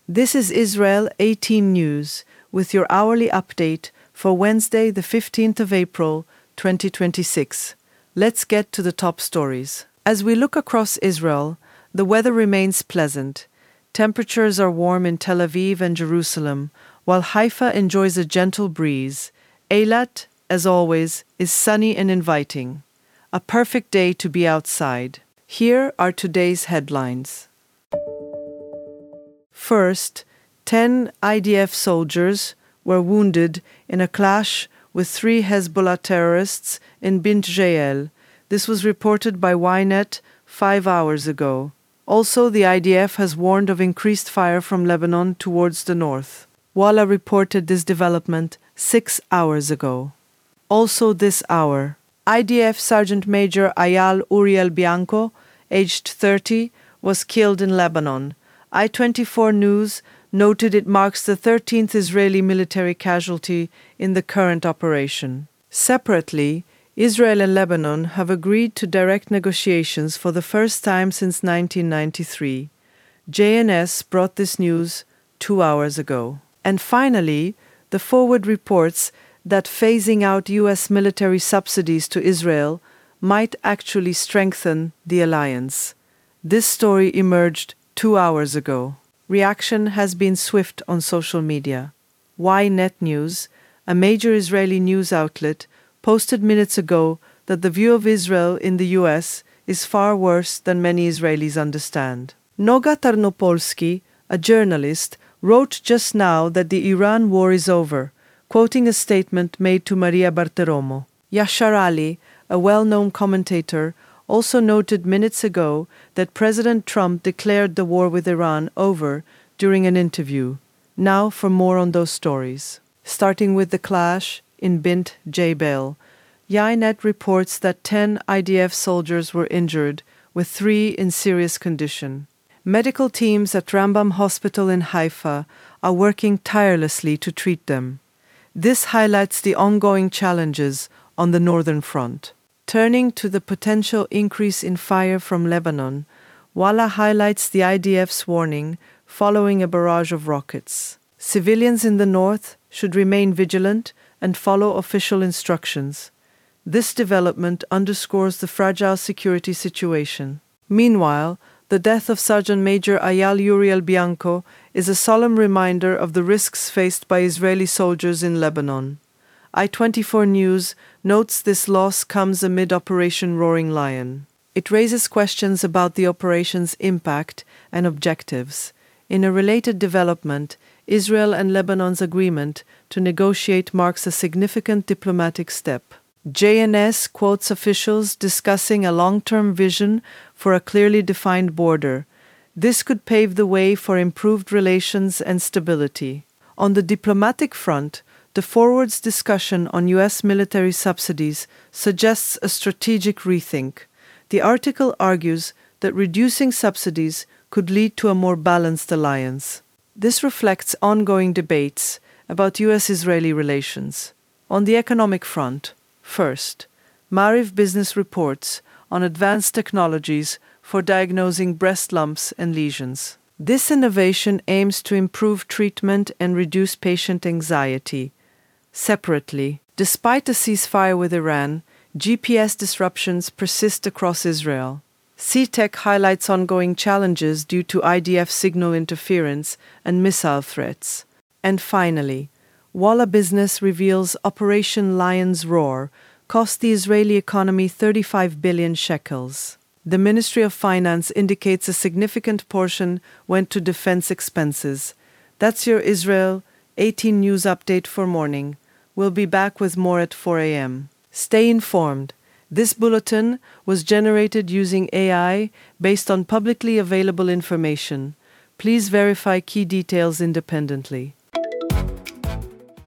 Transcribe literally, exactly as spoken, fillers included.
This is Israel eighteen News with your hourly update for Wednesday, the fifteenth of April, twenty twenty-six. Let's get to the top stories. As we look across Israel, the weather remains pleasant. Temperatures are warm in Tel Aviv and Jerusalem, while Haifa enjoys a gentle breeze. Eilat, as always, is sunny and inviting. A perfect day to be outside. Here are today's headlines. First, ten I D F soldiers were wounded in a clash with three Hezbollah terrorists in Bint Jeiel. This was reported by Ynet five hours ago. Also, the I D F has warned of increased fire from Lebanon towards the north. Walla reported this development six hours ago. Also this hour, I D F Sergeant Major Eyal Uriel Bianco, aged thirty, was killed in Lebanon. I twenty-four News noted it marks the thirteenth Israeli military casualty in the current operation. Separately, Israel and Lebanon have agreed to direct negotiations for the first time since nineteen ninety-three. J N S brought this news two hours ago. And finally, the Forward reports that phasing out U S military subsidies to Israel might actually strengthen the alliance. This story emerged two hours ago. Reaction has been swift on social media. Ynet News, a major Israeli news outlet, posted minutes ago that the view of Israel in the U S is far worse than many Israelis understand. Noga Tarnopolsky, a journalist, wrote just now that the Iran war is over, quoting a statement made to Maria Bartiromo. Yashar Ali, a well-known commentator, also noted minutes ago that President Trump declared the war with Iran over during an interview. Now for more on those stories. Starting with the clash in Bint Jeiel, Ynet reports that ten I D F soldiers were injured, with three in serious condition. Medical teams at Rambam Hospital in Haifa are working tirelessly to treat them. This highlights the ongoing challenges on the northern front. Turning to the potential increase in fire from Lebanon, Walla highlights the I D F's warning following a barrage of rockets. Civilians in the north should remain vigilant and follow official instructions. This development underscores the fragile security situation. Meanwhile, the death of Sergeant Major Eyal Uriel Bianco is a solemn reminder of the risks faced by Israeli soldiers in Lebanon. I twenty-four News notes this loss comes amid Operation Roaring Lion. It raises questions about the operation's impact and objectives. In a related development, Israel and Lebanon's agreement to negotiate marks a significant diplomatic step. J N S quotes officials discussing a long-term vision for a clearly defined border. This could pave the way for improved relations and stability. On the diplomatic front, the Forward's discussion on U S military subsidies suggests a strategic rethink. The article argues that reducing subsidies could lead to a more balanced alliance. This reflects ongoing debates about U S-Israeli relations. On the economic front, first, Maariv Business reports on advanced technologies for diagnosing breast lumps and lesions. This innovation aims to improve treatment and reduce patient anxiety. Separately, despite a ceasefire with Iran, G P S disruptions persist across Israel. C TEC highlights ongoing challenges due to I D F signal interference and missile threats. And finally, Walla Business reveals Operation Lion's Roar cost the Israeli economy thirty-five billion shekels. The Ministry of Finance indicates a significant portion went to defense expenses. That's your Israel eighteen News update for morning. We'll be back with more at four a.m. Stay informed. This bulletin was generated using A I based on publicly available information. Please verify key details independently.